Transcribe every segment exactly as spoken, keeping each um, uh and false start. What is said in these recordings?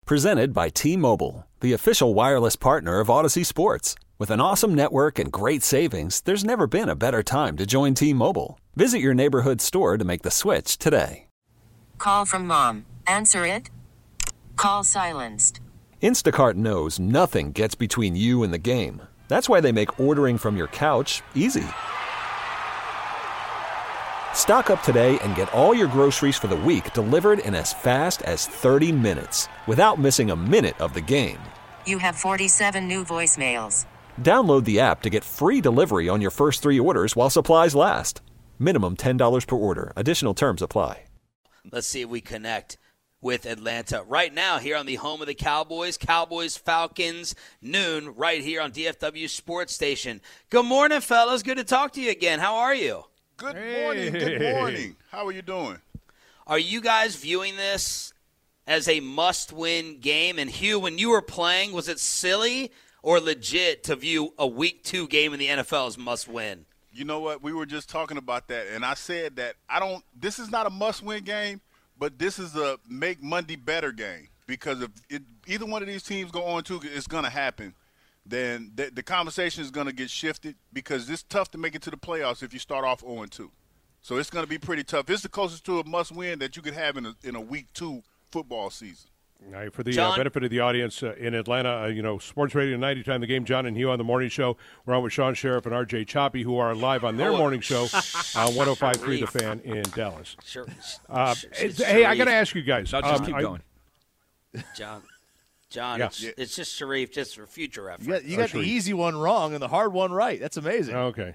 Presented by T-Mobile, the official wireless partner of Odyssey Sports. With an awesome network and great savings, there's never been a better time to join T-Mobile. Visit your neighborhood store to make the switch today. Call from mom. Answer it. Call silenced. Instacart knows nothing gets between you and the game. That's why they make ordering from your couch easy. Stock up today and get all your groceries for the week delivered in as fast as thirty minutes without missing a minute of the game. You have forty-seven new voicemails. Download the app to get free delivery on your first three orders while supplies last. Minimum ten dollars per order. Additional terms apply. Let's see if we connect with Atlanta right now here on the home of the Cowboys, Cowboys Falcons, noon, right here on D F W Sports Station. Good morning, fellas. Good to talk to you again. How are you? Good morning. Good morning. How are you doing? Are you guys viewing this as a must-win game? And Hugh, when you were playing, was it silly or legit to view a week two game in the N F L as must-win? You know what? We were just talking about that, and I said that I don't – this is not a must-win game, but this is a make Monday better game, because if it, either one of these teams go on to, it's going to happen. Then the, the conversation is going to get shifted, because it's tough to make it to the playoffs if you start off oh and two. So it's going to be pretty tough. It's the closest to a must-win that you could have in a, in a week two football season. All right, for the uh, benefit of the audience uh, in Atlanta, uh, you know, Sports Radio ninety time the game, John and Hugh on the morning show. We're on with Sean Sheriff and R J Choppy, who are live on their oh. morning show on one oh five point three The Fan in Dallas. Sure. Uh, hey, I got to ask you guys. I'll just um, keep I, going. John. John, Yeah. it's, it's just Sharif, just for future reference. You got, you got Oh, the sure. easy one wrong and the hard one right. That's amazing. Okay.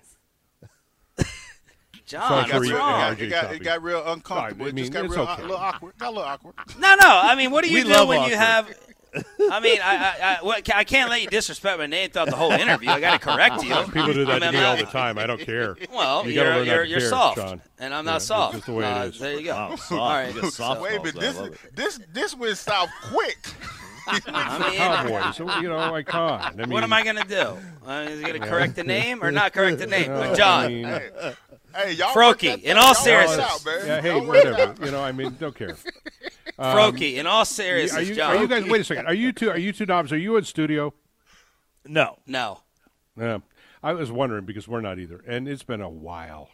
John, Sorry, what's Sharif. wrong? It got, it, got, it got real uncomfortable. I It mean, just got it's real, okay. a little awkward. Got a little awkward. No, no. I mean, what do you We do love when you awkward. have – I mean, I I, I, what, I can't let you disrespect my name throughout the whole interview. I got to correct you. People do that I to mean, me I'm all not- the time. I don't care. Well, You gotta you're learn not you're, to you're care, soft, Sean. and I'm Yeah, not it's soft. just the way it Uh, is. There you go. Wow, soft. All right. You got soft so- Wait a balls. minute. This, I love it. this, this went south quick. I mean, Cowboys, so, you know, like, come on. I mean, what am I going to do? Uh, is he going to correct the name or not correct the name? no, But I John, mean, Hey, hey, y'all Frokie, work that- in all y'all work seriousness. that out, man. yeah, hey, Y'all work that whatever. out. You know, I mean, don't care. Um, Frokie, in all Are seriousness, you, John. are you guys? Wait a second. Are you two? Are you two knobs? Are you in studio? No. No. Yeah, I was wondering because we're not either, and it's been a while.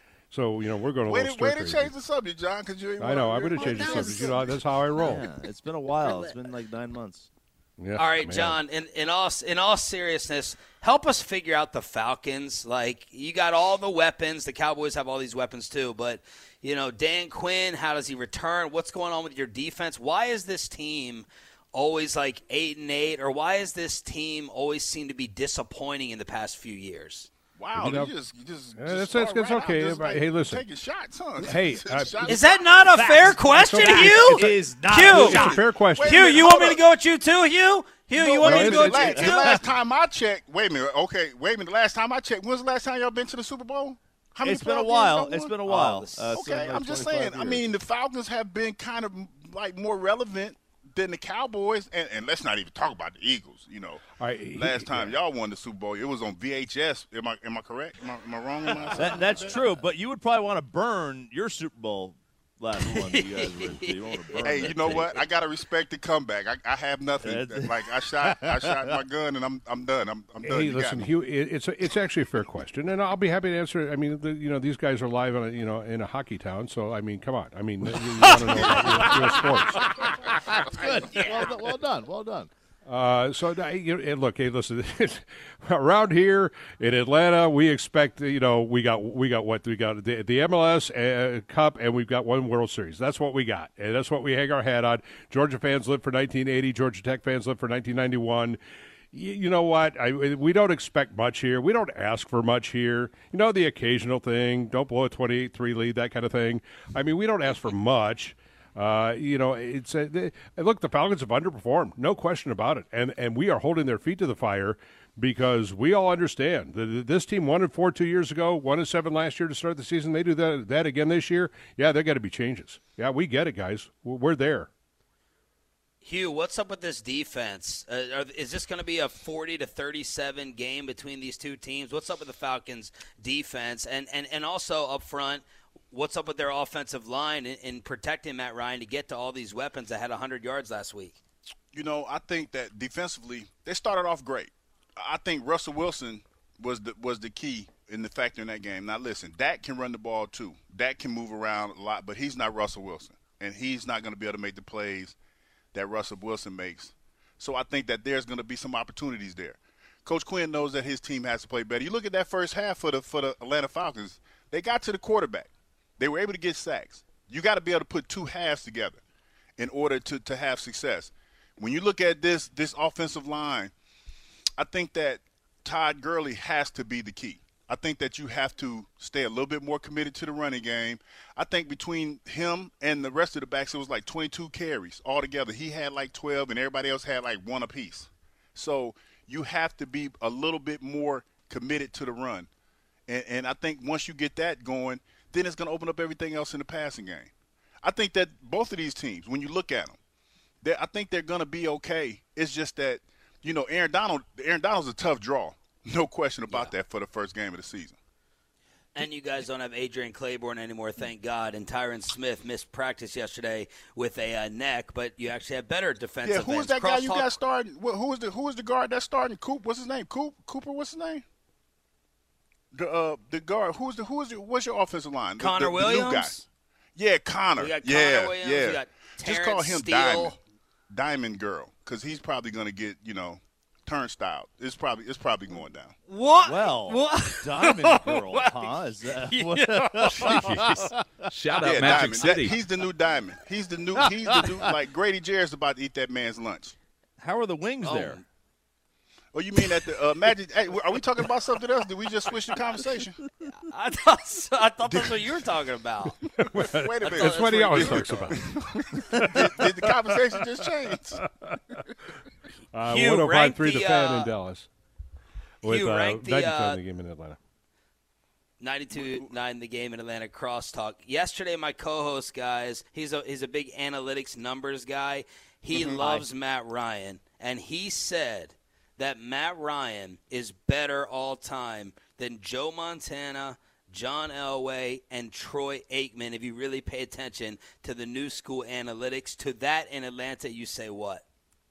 So you know we're going a Way little to, way stir to crazy. change the subject, John, because you ain't I know. wanna- I'm going to change the subject. You know, that's how I roll. Yeah, it's been a while. It's been like nine months. Yeah, All right, man. John. In in all in all seriousness, help us figure out the Falcons. Like, you got all the weapons. The Cowboys have all these weapons too. But you know, Dan Quinn, how does he return? What's going on with your defense? Why is this team always like eight and eight, or why is this team always seem to be disappointing in the past few years? Wow, You know, you just, you just, yeah, just that's- that's- start that's right out, okay, just but like hey, listen. taking shots, huh? Hey, uh, Shots. Is that not a fair question, okay. Hugh? It is not. Hugh. It's a fair question. Wait a Hugh, minute, you want hold me to up. go with you too, Hugh? Hugh, you want No, me to it's- go with it's- you last, too? the last time I checked, wait a minute, okay, wait a minute. The last time I checked, when's the last time y'all been to the Super Bowl? How many It's been a playoff games while. y'all It's won? been a while. this- Uh, it's Okay, been like I'm just twenty-five saying. I years. mean, the Falcons have been kind of like more relevant than the Cowboys, and, and let's not even talk about the Eagles. You know, All right, he- last time yeah. y'all won the Super Bowl, it was on V H S. Am I am I correct? Am I, am I wrong? Am I That, that's true, but you would probably want to burn your Super Bowl last one. You guys would. You want to burn Hey, that you know tape. what? I gotta respect the comeback. I, I have nothing. That's- Like I shot, I shot my gun, and I'm I'm done. I'm I'm done. Hey, You got listen, me. Hugh. It, it's a, it's actually a fair question, and I'll be happy to answer it. I mean, the, you know, these guys are live on a, you know in a hockey town, so I mean, come on. I mean, you, you want to know about real, real sports. That's good. Well, done- well done. Well done. Uh, so uh, you, and look, hey, listen. Around here in Atlanta, we expect you know we got we got what we got the, the M L S uh, Cup, and we've got one World Series. That's what we got, and that's what we hang our hat on. Georgia fans live for nineteen eighty. Georgia Tech fans live for nineteen ninety-one. You, you know what? I, we don't expect much here. We don't ask for much here. You know, the occasional thing. Don't blow a twenty-eight three lead, that kind of thing. I mean, we don't ask for much. Uh, you know, it's a, they, look, the Falcons have underperformed, no question about it, and and we are holding their feet to the fire because we all understand that this team won in four two years ago, one and seven last year to start the season. They do that that again this year. Yeah, there got to be changes. Yeah, we get it, guys. We're, we're there. Hugh, what's up with this defense? Uh, are, is this going to be a forty to thirty-seven game between these two teams? What's up with the Falcons' defense, and and and also up front? What's up with their offensive line in, in protecting Matt Ryan to get to all these weapons that had one hundred yards last week? You know, I think that defensively they started off great. I think Russell Wilson was the was the key in the factor in that game. Now listen, Dak can run the ball too. Dak can move around a lot, but he's not Russell Wilson, and he's not going to be able to make the plays that Russell Wilson makes. So I think that there's going to be some opportunities there. Coach Quinn knows that his team has to play better. You look at that first half for the for the Atlanta Falcons. They got to the quarterback. They were able to get sacks. You got to be able to put two halves together in order to, to have success. When you look at this this offensive line, I think that Todd Gurley has to be the key. I think that you have to stay a little bit more committed to the running game. I think between him and the rest of the backs, it was like twenty-two carries altogether. He had like twelve, and everybody else had like one apiece. So you have to be a little bit more committed to the run. And, and I think once you get that going, then it's going to open up everything else in the passing game. I think that both of these teams, when you look at them, I think they're going to be okay. It's just that, you know, Aaron Donald, Aaron Donald's a tough draw. No question about yeah. that for the first game of the season. And you guys don't have Adrian Claiborne anymore, thank God. And Tyron Smith missed practice yesterday with a uh, neck, but you actually have better defensive ends. Yeah, who is that guy you got starting? Who is the who is the guard that's starting? Coop, what's his name? Coop, Cooper, what's his name? The uh, the guard. Who's the who is the, what's your offensive line? Connor the, the, Williams. The new guy. Yeah, Connor. We got yeah, Connor Williams. yeah. We got Just call him Steele. Diamond, Diamond Girl, because he's probably going to get you know turnstile. It's probably it's probably going down. What? Well, what? Diamond Girl, huh? Is that, yeah. Shout out yeah, Magic Diamond. City. That, he's the new Diamond. He's the new. He's the new. Like Grady Jarrett's about to eat that man's lunch. How are the wings Oh. there? Oh, you mean at the uh, Magic? Hey, are we talking about something else? Did we just switch the conversation? I thought so. I thought that's what you were talking about. Wait a minute. That's what he always talks about. did, did the conversation just change? Uh, Hugh, one oh five rank three the, the fan uh, in Dallas. With Hugh, uh, rank the, ninety-two uh, in the game in Atlanta. ninety-two nine the game in Atlanta crosstalk. Yesterday, my co-host, guys, he's a he's a big analytics numbers guy. He Mm-hmm. loves Matt Ryan, and he said that Matt Ryan is better all time than Joe Montana, John Elway, and Troy Aikman. If you really pay attention to the new school analytics, to that in Atlanta, you say what?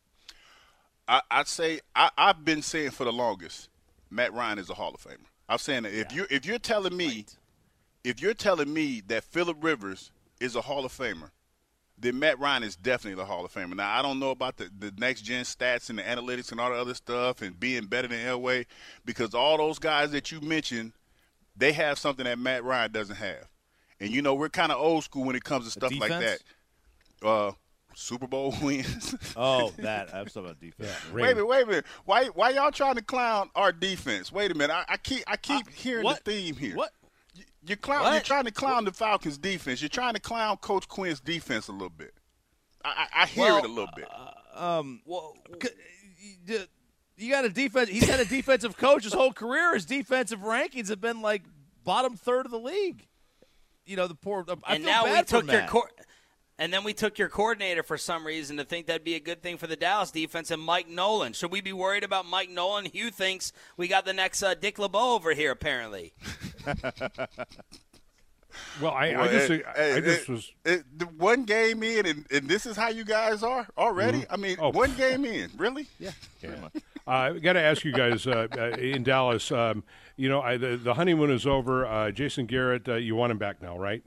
I, I'd say I, I've been saying for the longest, Matt Ryan is a Hall of Famer. I'm saying that if you if you're telling me, Right. if you're telling me that Phillip Rivers is a Hall of Famer, then Matt Ryan is definitely the Hall of Famer. Now I don't know about the, the next gen stats and the analytics and all the other stuff and being better than Elway, because all those guys that you mentioned, they have something that Matt Ryan doesn't have. And you know we're kind of old school when it comes to stuff like that. Uh, Super Bowl wins. Oh, that. I'm talking about defense. Wait a minute, wait a minute. Why why y'all trying to clown our defense? Wait a minute. I, I keep I keep hearing what? the theme here. What? You, you're clown. What? You're trying to clown the Falcons' defense. You're trying to clown Coach Quinn's defense a little bit. I, I, I hear Well, it a little bit. Um, Well, you you got a defense. He's had a defensive coach his whole career. His defensive rankings have been like bottom third of the league. You know the poor. I and feel now bad we for took your Matt. cor- and then we took your coordinator for some reason to think that'd be a good thing for the Dallas defense, and Mike Nolan. Should we be worried about Mike Nolan? Hugh thinks we got the next uh, Dick LeBeau over here, apparently. Well, I, Well, I just, it- I, I it- just it- was. it- the one game in, and, and this is how you guys are already. I mean, Oh. one game in, really? Yeah. Yeah. Uh, I got to ask you guys uh, uh, in Dallas. Um, you know, I, the, the honeymoon is over. Uh, Jason Garrett, uh, you want him back now, right?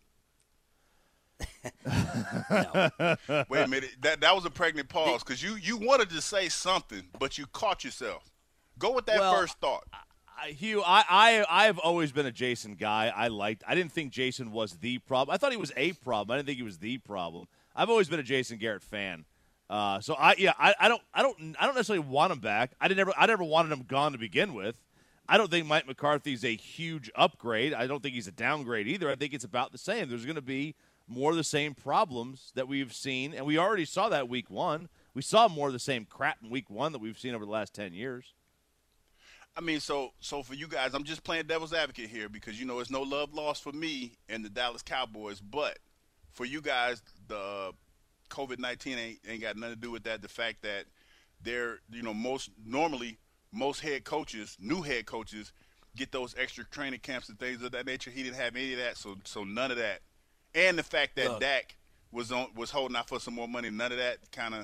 Wait a minute. That that was a pregnant pause because you you wanted to say something, but you caught yourself. Go with that Well, first thought. I, Hugh, I, I I have always been a Jason guy. I liked. I didn't think Jason was the problem. I thought he was a problem. I didn't think he was the problem. I've always been a Jason Garrett fan. Uh, so I yeah I, I don't I don't I don't necessarily want him back. I didn't ever I never wanted him gone to begin with. I don't think Mike McCarthy's a huge upgrade. I don't think he's a downgrade either. I think it's about the same. There's going to be more of the same problems that we've seen, and we already saw that week one. We saw more of the same crap in week one that we've seen over the last ten years. I mean, so so for you guys, I'm just playing devil's advocate here because you know it's no love lost for me and the Dallas Cowboys, but for you guys, the COVID nineteen ain't, ain't got nothing to do with that. The fact that they're, you know, most normally most head coaches, new head coaches, get those extra training camps and things of that nature. He didn't have any of that, so so none of that. And the fact that Look. Dak was on was holding out for some more money, none of that kind of,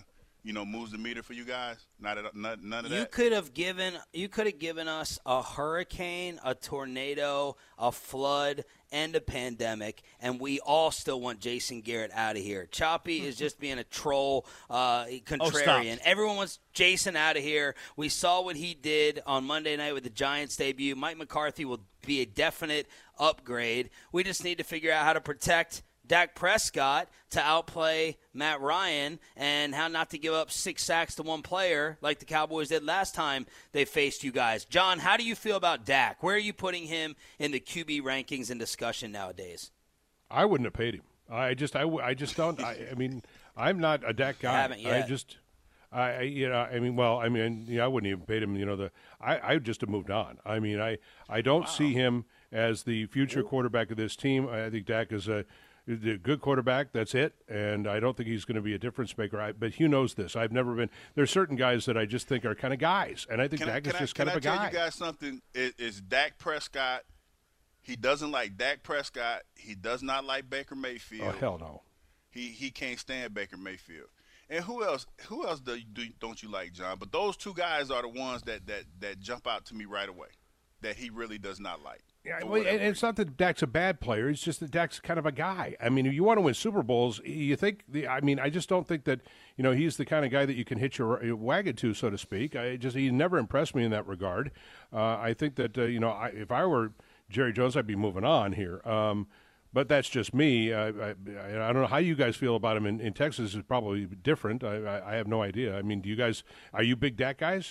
you know, moves the meter for you guys? Not at, none, none of You that. could have given you could have given us a hurricane, a tornado, a flood, and a pandemic, and we all still want Jason Garrett out of here. Choppy is just being a troll, uh, contrarian. Oh, Everyone wants Jason out of here. We saw what he did on Monday night with the Giants debut. Mike McCarthy will be a definite upgrade. We just need to figure out how to protect Dak Prescott to outplay Matt Ryan and how not to give up six sacks to one player like the Cowboys did last time they faced you guys. John, how do you feel about Dak? Where are you putting him in the Q B rankings and discussion nowadays? I wouldn't have paid him. I just, I, I just don't. I, I mean, I'm not a Dak guy. Haven't yet. I just, I, I, you know, I mean, well, I mean, yeah, I wouldn't even paid him. You know, the, I, I just have moved on. I mean, I, I don't wow. see him as the future quarterback of this team. I think Dak is a. A good quarterback, that's it, and I don't think he's going to be a difference maker. I, but Hugh knows this. I've never been – there's certain guys that I just think are kind of guys, and I think can Dak I, is just I, kind of a guy. guy. Can I tell you guys something? It, it's Dak Prescott. He doesn't like Dak Prescott. He does not like Baker Mayfield. Oh, hell no. He he can't stand Baker Mayfield. And who else Who else do, do, don't you like, John? But those two guys are the ones that, that, that jump out to me right away that he really does not like. Yeah, well, and it's not that Dak's a bad player. It's just that Dak's kind of a guy. I mean, if you want to win Super Bowls, you think the. I mean, I just don't think that you know he's the kind of guy that you can hitch your, your wagon to, so to speak. I just he never impressed me in that regard. Uh, I think that uh, you know I, if I were Jerry Jones, I'd be moving on here. Um, but that's just me. I, I, I don't know how you guys feel about him in, in Texas. Is probably different. I, I, I have no idea. I mean, do you guys are you big Dak guys?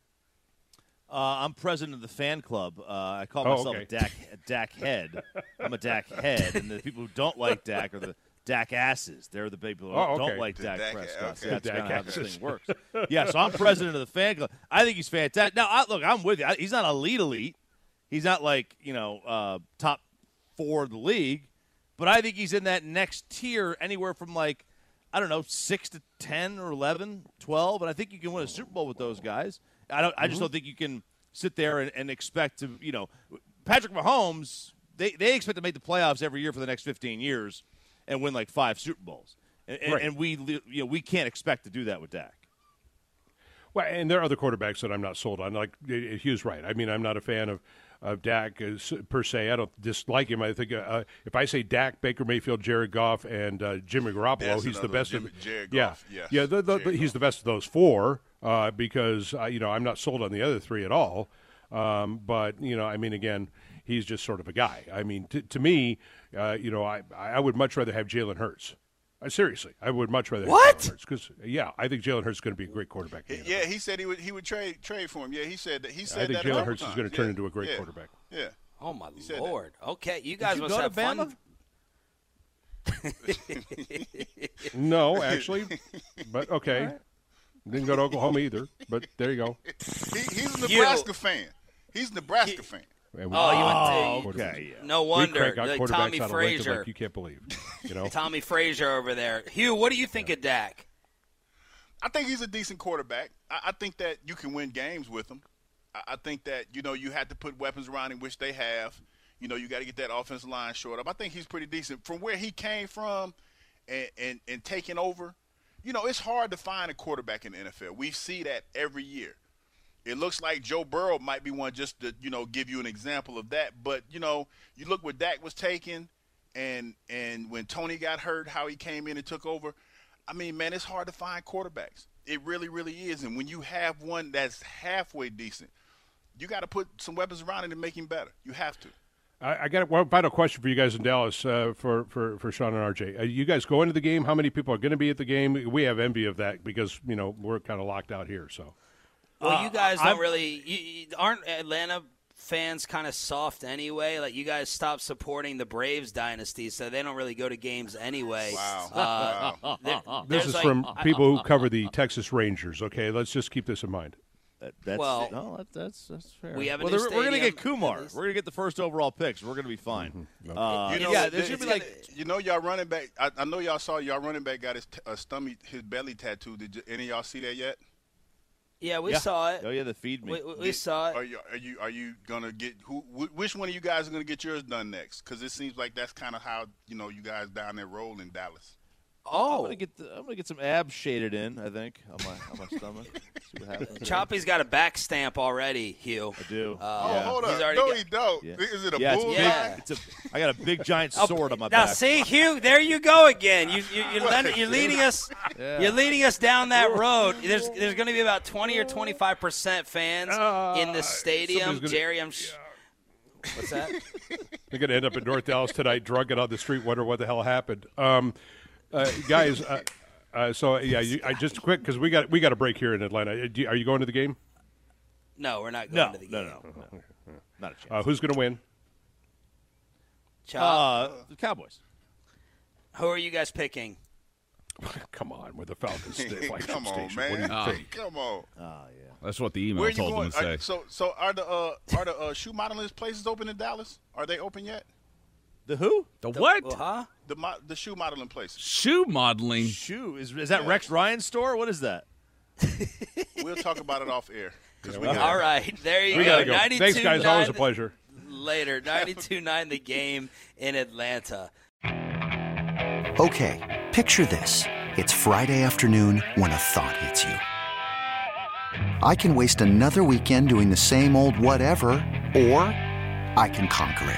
Uh, I'm president of the fan club. Uh, I call Oh, myself okay. a Dak, a Dak head. I'm a Dak head, and the people who don't like Dak are the Dak asses. They're the people who Oh, okay. don't like The Dak, Dak- Prescott. okay. So that's Dak kind of how this asses. thing works. Yeah, so I'm president of the fan club. I think he's fantastic. Now, I, look, I'm with you. I, he's not elite elite. He's not like, you know, uh, top four of the league, but I think he's in that next tier anywhere from like, I don't know, six to ten or eleven, twelve, and I think you can win a Super Bowl with those guys. I don't. I just don't think you can sit there and, and expect to, you know, Patrick Mahomes, they, they expect to make the playoffs every year for the next fifteen years and win like five Super Bowls. And, and, Right. and we, you know, we can't expect to do that with Dak. Well, and there are other quarterbacks that I'm not sold on. Like Hugh's right. I mean, I'm not a fan of, of Dak as, per se. I don't dislike him. I think uh, if I say Dak, Baker Mayfield, Jared Goff, and uh, Jimmy Garoppolo, That's he's the another best Jimmy- of. Jared yeah, Goff, yes. yeah. The, the, Jared he's Goff. the best of those four uh, because uh, you know I'm not sold on the other three at all. Um, but you know, I mean, again, he's just sort of a guy. I mean, t- to me, uh, you know, I I would much rather have Jalen Hurts. Uh, seriously, I would much rather What? have Jalen Hurts because yeah, I think Jalen Hurts is going to be a great quarterback. in the N F L. Yeah, he said he would he would trade trade for him. Yeah, he said that. He said I think that a Jalen couple Hurts is times. going to turn Yeah, into a great yeah, quarterback. Yeah. Oh, my said that. Lord. Okay, you guys you must go to have Bama? fun. No, actually, but okay. Didn't go to Oklahoma either, but there you go. He, he's a Nebraska fan. He's a Nebraska fan. And we- Oh, you Oh, went to okay. Yeah. no we wonder. crank out Like quarterbacks Tommy out of Lincoln Frazier. like you can't believe. You know, Tommy Frazier over there. Hugh, what do you think of Dak? I think he's a decent quarterback. I, I think that you can win games with him. I, I think that, you know, you have to put weapons around him, which they have. You know, you got to get that offensive line short up. I think he's pretty decent. From where he came from and, and, and taking over, you know, it's hard to find a quarterback in the N F L. We see that every year. It looks like Joe Burrow might be one just to, you know, give you an example of that. But, you know, you look where Dak was taken and and when Tony got hurt, how he came in and took over. I mean, man, it's hard to find quarterbacks. It really, really is. And when you have one that's halfway decent, you got to put some weapons around it and make him better. You have to. I, I got one final question for you guys in Dallas uh, for, for for Sean and R J. Uh, you guys go into the game. How many people are going to be at the game? We have envy of that because you know we're kind of locked out here. So Well, Uh, you guys don't I'm- really you, you- aren't Atlanta fans kind of soft anyway. Like you guys stopped supporting the Braves dynasty, so they don't really go to games anyway. Wow. Uh, wow. there- this there's is like- from I- people who cover the Texas Rangers. Okay, let's just keep this in mind. That, that's, Well, no, that, that's that's fair. we have a well, new they're- we're going to stadium, get Kumar. at least. We're going to get the first overall picks. We're going to be fine. Mm-hmm. Uh, You know, yeah, it- there should it's be like gonna- you know, y'all running back. I, I know y'all saw y'all running back got his t- uh, stomach, his belly tattooed. Did you, any of y'all see that yet? yeah, we yeah. saw it. Oh yeah, the feed me. We, we, we Did- saw it. Are you are you are you gonna get who? Wh- which one of you guys are gonna get yours done next? Because it seems like that's kind of how you know you guys down there roll in Dallas. Oh, I'm gonna get the, I'm gonna get some abs shaded in. I think on my on my stomach. See what happens. Choppy's got a back stamp already, Hugh. I do. Uh, Oh, yeah. hold He's up. already No, got- he don't. Yeah. Is it a Yeah, it's bullseye? big. Yeah. It's a. I got a big giant Oh, sword on my now, back. see, Hugh, there you go again. You, you, you're, lend- you're leading us. Yeah. You're leading us down that road. There's there's going to be about twenty or twenty-five percent fans in the stadium. somebody's gonna- Jerry, I'm. Sh- What's that? They're going to end up in North Dallas tonight, drunk and on the street, wonder what the hell happened. Um, uh, guys, uh, uh, so yeah, you, I just quick because we got we got a break here in Atlanta. Uh, do you- Are you going to the game? No, we're not going No, to the no, game. no, no, no, not a chance. Uh, who's going to win? Chop, Uh, the Cowboys. who are you guys picking? Come on, with the Falcons sta- flagship Come on, station. man. What do you Oh. think? Come on. Oh yeah. That's what the email Where are you told going? them to say. Are, so, so are the uh, are the uh, shoe modeling places open in Dallas? Are they open yet? The who? the what? Well, huh? The mo- the shoe modeling places. Shoe modeling. Shoe is is that Rex Ryan's store? What is that? We'll talk about it off air. 'Cause we well, got- All right, there you We go. got to go. Thanks, guys. Always a pleasure. Later, ninety-two nine the game in Atlanta. Okay, picture this. It's Friday afternoon when a thought hits you. I can waste another weekend doing the same old whatever, or I can conquer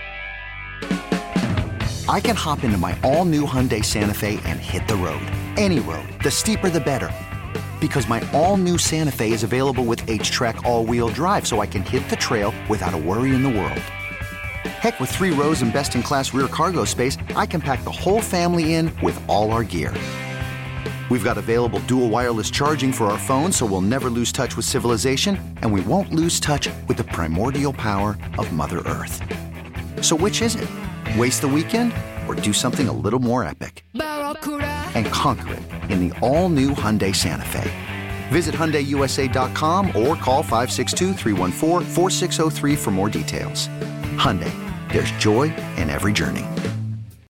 it. I can hop into my all-new Hyundai Santa Fe and hit the road. Any road. The steeper, the better. Because my all-new Santa Fe is available with H-Track all-wheel drive, so I can hit the trail without a worry in the world. Heck, with three rows and best-in-class rear cargo space, I can pack the whole family in with all our gear. We've got available dual wireless charging for our phones, so we'll never lose touch with civilization, and we won't lose touch with the primordial power of Mother Earth. So which is it? Waste the weekend or do something a little more epic? And conquer it in the all-new Hyundai Santa Fe. Visit Hyundai U S A dot com or call five six two, three one four, four six zero three for more details. Hyundai, there's joy in every journey.